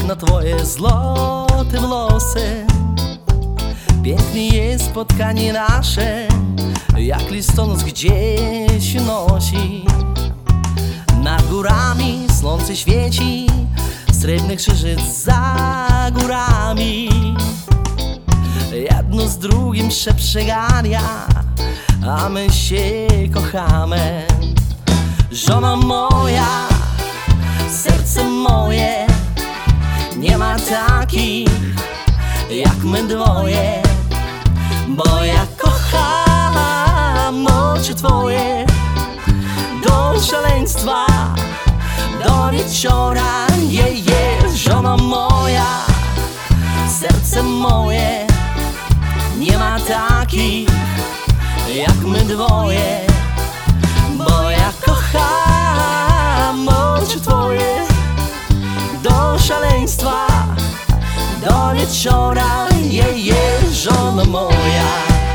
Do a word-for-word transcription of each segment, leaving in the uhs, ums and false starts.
na twoje złote włosy. Pięknie jest spotkanie nasze, jak listonosz gdzieś nosi. Nad górami słońce świeci, srebrny krzyżyc za górami. Jedno z drugim się przegania, a my się kochamy. Żona moja, serce moje, nie ma takich jak my dwoje. Bo ja kocham oczy twoje do szaleństwa, do nieciora. Je, je, żona moja, serce moje, nie ma takich jak my dwoje. Bo ja kocham oczy twoje do szaleństwa, do wieczora. Je, je, żona moja.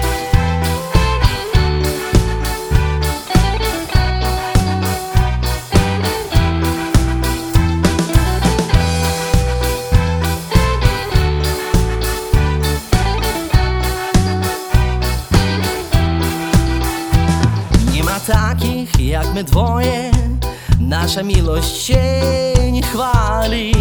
Nie ma takich jak my dwoje, nasza miłość się nie chwali.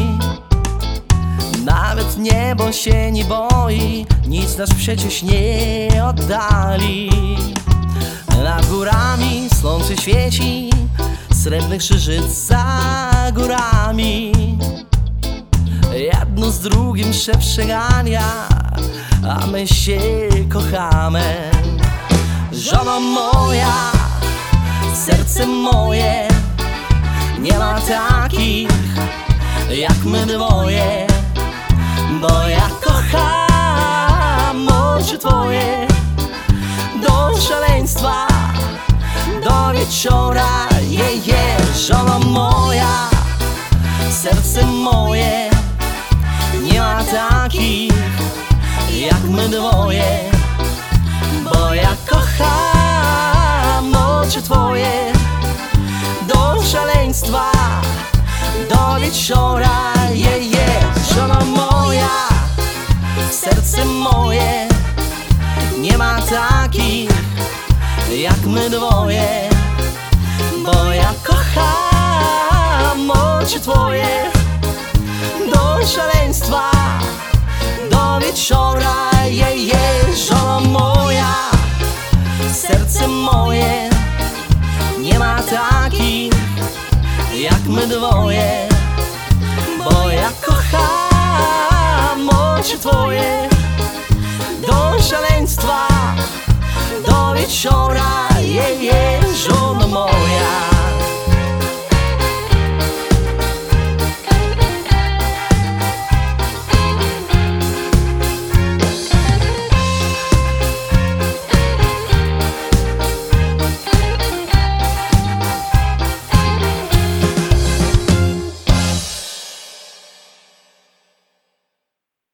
Nawet niebo się nie boi, nic nas przecież nie oddali. Nad górami słońce świeci, srebrny krzyżyc za górami. Jedno z drugim się przegania, a my się kochamy. Żona moja, serce moje, nie ma takich jak my dwoje. Bo ja kocham oczy twoje do szaleństwa, do wieczora. Je, je, żona moja, serce moje, nie ma takich jak my dwoje. Bo ja kocham oczy twoje do szaleństwa, do wieczora. Je, je, żona moja, serce moje, nie ma takich jak my dwoje. Bo ja kocham oczy twoje do szaleństwa, do wieczora. Je, je, żona moja, serce moje, nie ma takich jak my dwoje. Bo ja kocham oczy twoje do szaleństwa, do wieczora. Je, je.